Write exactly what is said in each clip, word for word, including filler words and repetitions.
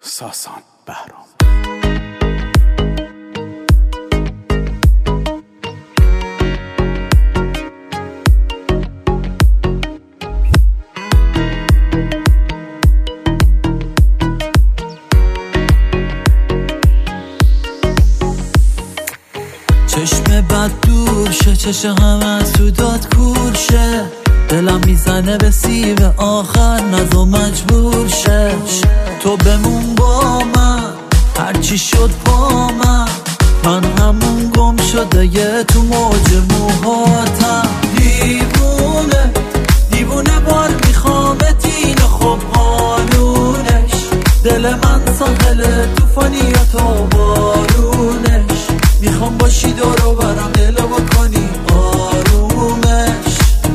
ساسان بهرام. چشم بد دور شه، چشم همه سودات کور شه، دلم میزنه به سیب آخر نزو مجبور شه. تو بمون با من هرچی شد با من، من همون گم شده یه تو موج موهاتم. دیوونه دیوونه بار میخوامت اینو خب قانونش، دل من ساحل توفانی یا تو بارونش، میخوام باشی دورو برم دلو بکنی آرومش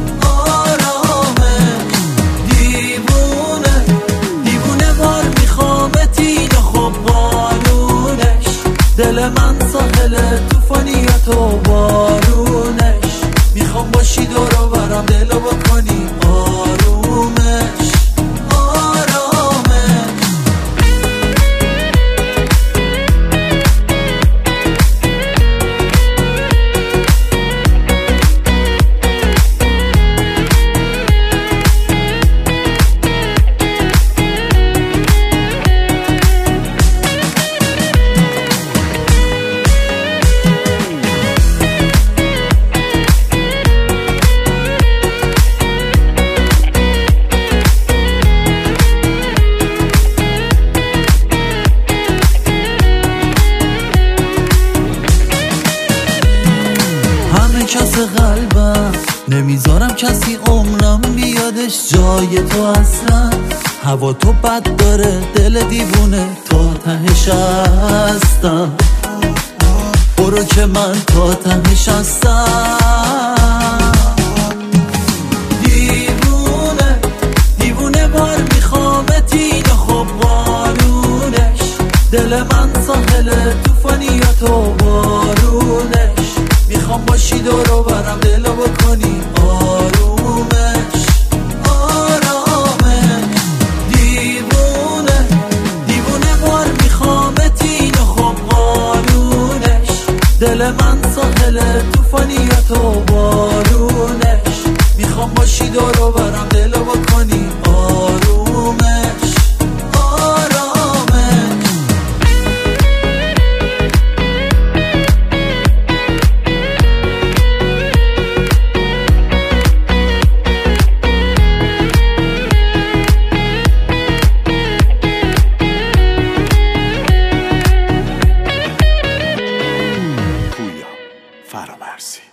آرامش. دیوونه دیوونه بار میخوامت اینو خب قانونش، دل من ساحل توفانی یا تو بارونش، میخوام باشی دورو برم دلو بکنی آرومش آرامش. کس قلبم نمیذارم کسی عمرم بیادش جای تو اصلا. هوا تو بد داره دل دیوونه تا تهش هستم، برو که من تا تهش هستم. دیوونه دیوونه بار میخوامت اینو خب قانونش، دل من ساحل توفانی یا تو بارونش، میخوام باشی دورو برم دلو بکنی آرومش آرامش. دیوونه دیوونه بار میخوامت اینو خب قانونش، دل من ساحل توفانی یا تو بارونش، میخوام باشی دورو برم دلو بکنی آرومش آرامش. فرامرزی.